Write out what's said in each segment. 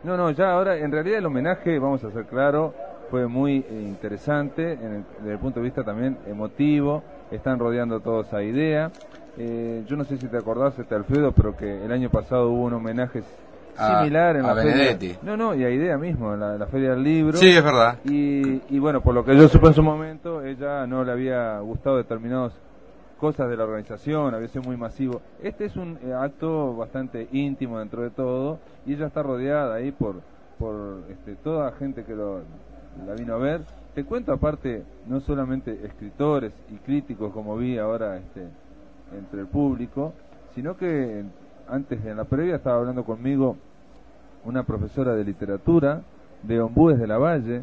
No, ya ahora, en realidad el homenaje, vamos a ser claro, fue muy interesante, desde el punto de vista también emotivo, están rodeando todos a Idea. Yo no sé si te acordás, Alfredo, pero que el año pasado hubo un homenaje similar en la Benedetti. Feria. Y a Idea mismo, en la Feria del Libro. Sí, es verdad. Y bueno, por lo que yo supe en su momento, ella no le había gustado determinadas cosas de la organización, había sido muy masivo. Este es un acto bastante íntimo dentro de todo, y ella está rodeada ahí por toda gente que la vino a ver. Te cuento aparte, no solamente escritores y críticos como vi ahora entre el público, sino que antes, en la previa, estaba hablando conmigo una profesora de literatura de Ombúes de la Valle.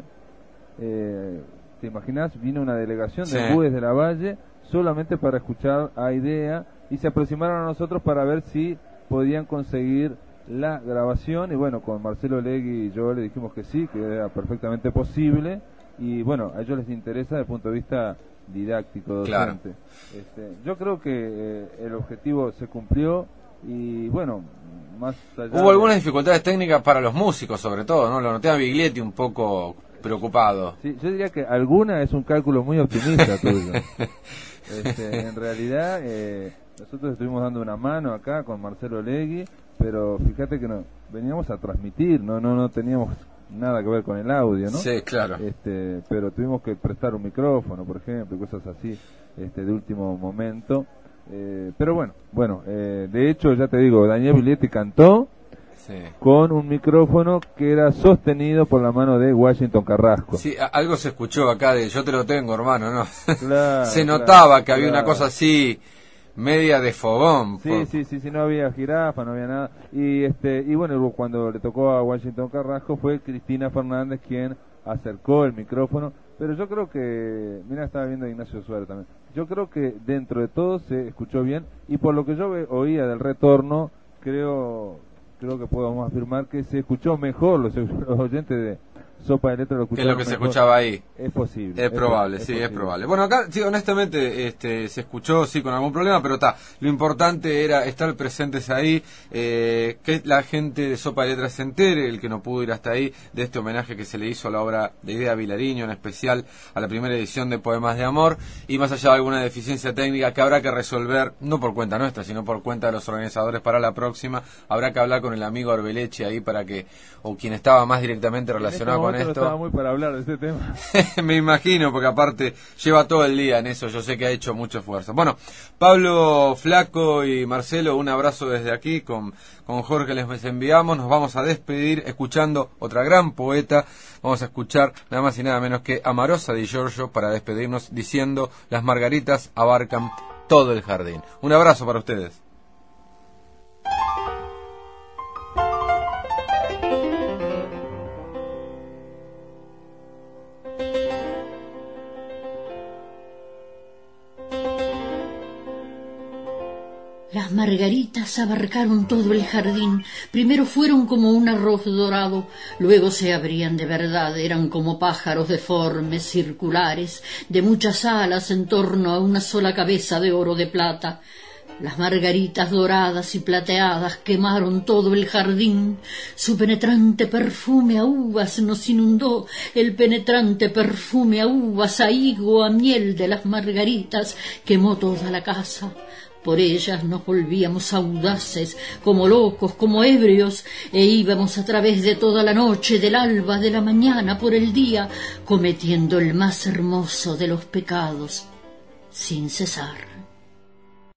¿Te imaginas? Vino una delegación de Ombúes de la Valle solamente para escuchar a Idea, y se aproximaron a nosotros para ver si podían conseguir la grabación, y bueno, con Marcelo Legui y yo le dijimos que sí, que era perfectamente posible, y bueno, a ellos les interesa desde el punto de vista didáctico, docente. Claro. Yo creo que el objetivo se cumplió, y bueno, más allá... Hubo algunas dificultades técnicas para los músicos, sobre todo, ¿no? Lo noté a Biglietti un poco preocupado. Sí, yo diría que alguna es un cálculo muy optimista tuyo. En realidad, nosotros estuvimos dando una mano acá con Marcelo Legui, pero fíjate que veníamos a transmitir, no teníamos nada que ver con el audio, ¿no? Sí, claro. Pero tuvimos que prestar un micrófono, por ejemplo, y cosas así, de último momento. Pero bueno, de hecho, ya te digo, Daniel Biglietti cantó con un micrófono que era sostenido por la mano de Washington Carrasco. Sí, algo se escuchó acá yo te lo tengo, hermano, ¿no? Claro, se notaba que había una cosa así, media de fogón. Sí, no había jirafa, no había nada. Y bueno, cuando le tocó a Washington Carrasco fue Cristina Fernández quien acercó el micrófono. Pero yo creo que, mira, estaba viendo a Ignacio Suárez también, yo creo que dentro de todo se escuchó bien, y por lo que yo oía del retorno, creo que podemos afirmar que se escuchó mejor, los oyentes de Sopa de Letras lo escucharon es lo que mejor. Se escuchaba ahí. Es posible. Es probable, sí, es probable. Bueno, acá, sí, honestamente, se escuchó, sí, con algún problema, pero lo importante era estar presentes ahí, que la gente de Sopa de Letras se entere, el que no pudo ir hasta ahí, de este homenaje que se le hizo a la obra de Idea Vilariño, en especial a la primera edición de Poemas de Amor, y más allá de alguna deficiencia técnica que habrá que resolver, no por cuenta nuestra, sino por cuenta de los organizadores para la próxima, habrá que hablar con el amigo Arbelechi ahí para que, o quien estaba más directamente relacionado con esto. No estaba muy para hablar de este tema. Me imagino, porque aparte lleva todo el día en eso, yo sé que ha hecho mucho esfuerzo. Bueno, Pablo, Flaco y Marcelo, un abrazo desde aquí, con Jorge les enviamos, nos vamos a despedir escuchando otra gran poeta, vamos a escuchar nada más y nada menos que Amarosa di Giorgio para despedirnos diciendo: las margaritas abarcan todo el jardín. Un abrazo para ustedes. Las margaritas abarcaron todo el jardín. Primero fueron como un arroz dorado, luego se abrían de verdad, eran como pájaros deformes, circulares, de muchas alas en torno a una sola cabeza de oro de plata. Las margaritas doradas y plateadas quemaron todo el jardín. Su penetrante perfume a uvas nos inundó, el penetrante perfume a uvas, a higo, a miel de las margaritas quemó toda la casa. Por ellas nos volvíamos audaces, como locos, como ebrios, e íbamos a través de toda la noche, del alba, de la mañana, por el día, cometiendo el más hermoso de los pecados, sin cesar.